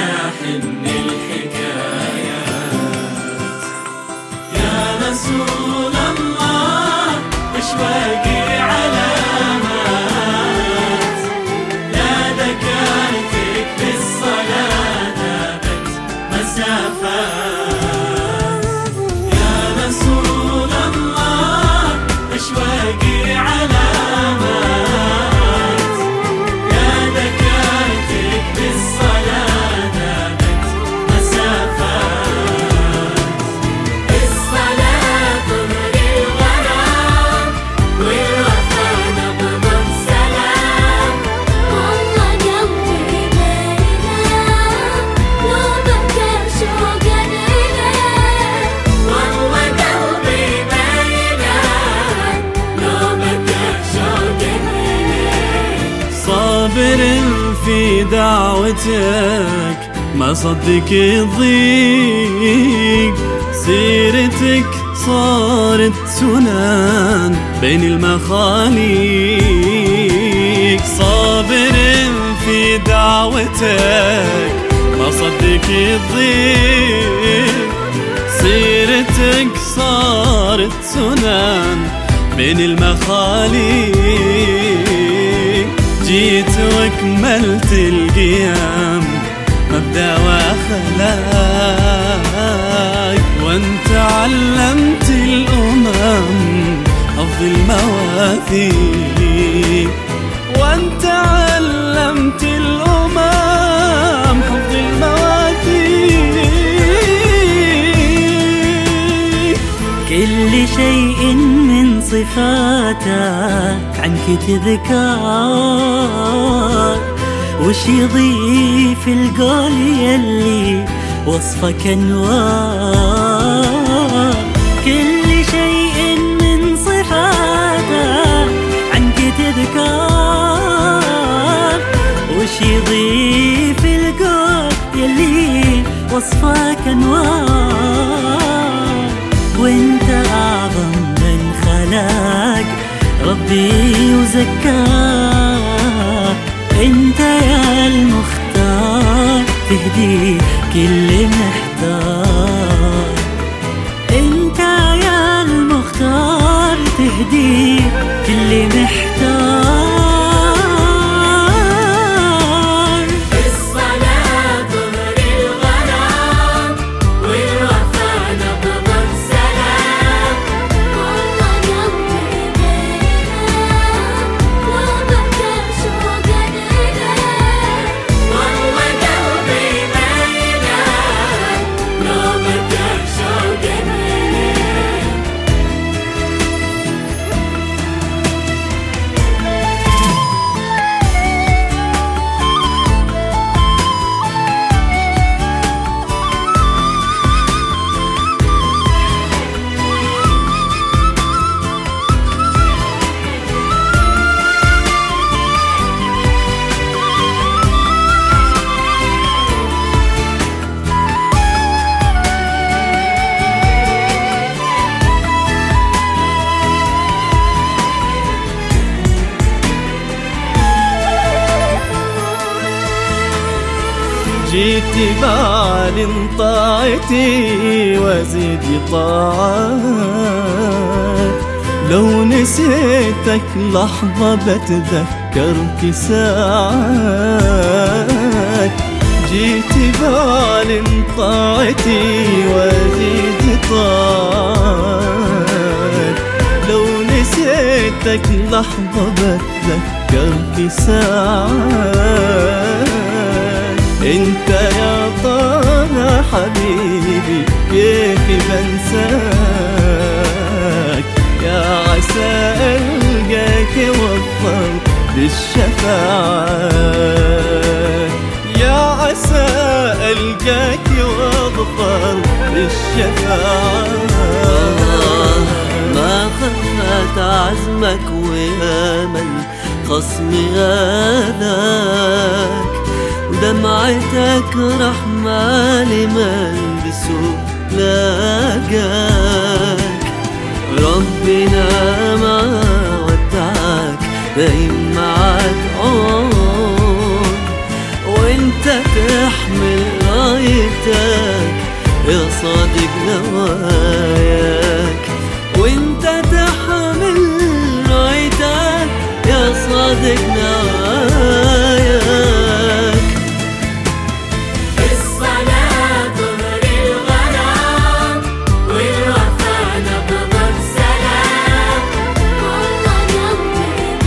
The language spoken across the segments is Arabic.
تحن الحكايات. يا رسول الله أشواقي علامات، لا ذكرتك بالصلاة ذابت مسافات. يا رسول الله أشواقي علامات، لا ذكرتك بالصلاة ذابت مسافات. الصلاة طهر الغرام والوفا نبض السلام، والله قلبي ما ينام لو بكى شوقا إليك، والله قلبي ما ينام لو بكى شوقا إليك. صابر في دعوتك ما صدق يضيق، سيرتك صارت سنان بين المخاليق. صابر في دعوتك ما صدق يضيق، سيرتك صارت سنان بين المخاليق. جيت واكملت القيام مبدأ وأخلاق، وانت علمت الأمم أفضل المواثيق، وانت علمت الأمم حفظ المواثيق. كل شيء من صفاتك عنك تذكر، وش يضيف القول يلي وصفك انوار. كل شيء من صفاتك عنك تذكر، وش يضيف القول يلي وصفك انوار. وانت اعظم من خلق ربي وزكاه، انت يا المختار تهدي كل محتار، انت يا المختار تهدي كل محتار. الصلاة طهر الغرام والوفا نبض السلام، والله قلبي ما ينام لو بكى شوقا إليك، والله قلبي ما ينام لو بكى شوقا إليك. جيت بعلن طاعتي وزيد طاعات، لو نسيتك لحظة بتذكرك ساعات. جيت بعلن طاعتي وزيد طاعات، لو نسيتك لحظة بتذكرك ساعات. انت يا طه حبيبي كيف بنساك، يا عسى القاك وظفر بالشفاعات، يا عسى القاك وظفر بالشفاعات. ما خفت عزمك وامل خصمي هذاك، ودمعتك رحمة لمن بسوء لاقاك. ربنا ما ودعك دايم معك عون، وانت تحمل نواياك، وانت تحمل رايتك يا صادق نواياك. الصلاة طهر الغرام والوفا نبض السلام، والله قلبي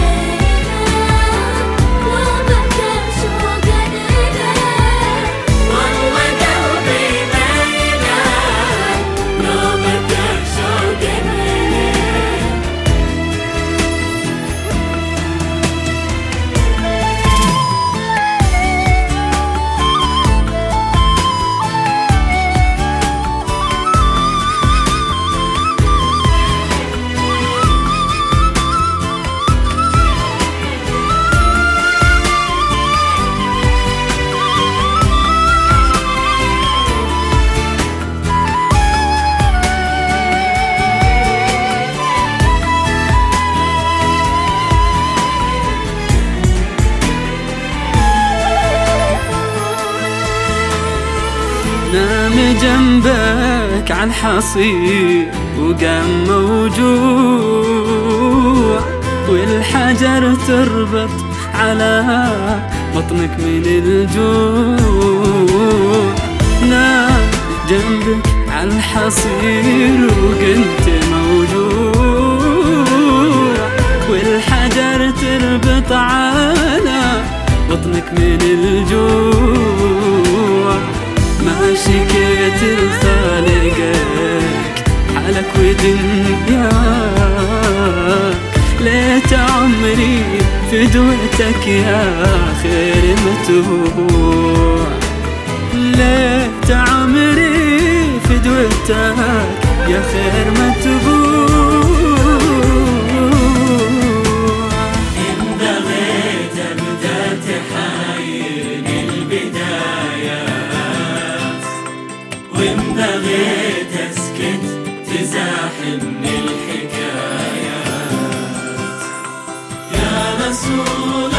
بينك لو بكى شوق إليك، والله قلبي بينك لو بكى شوق إليك. نام جنبك عالحصير وقام موجوع، والحجر تربط على بطنك من الجوع. نام جنبك عالحصير وكنت موجوع، والحجر تربط على بطنك من الجوع. ما شكيت لخالقك حالك ودنياك، ليت عمري فدوتك يا خير متبوع، ليت عمري فدوتك يا خير متبوع. إن بغيت أبدأ تحايرني البدايات، وإن بغيت أسكت تزاحمني الحكايات، يا رسول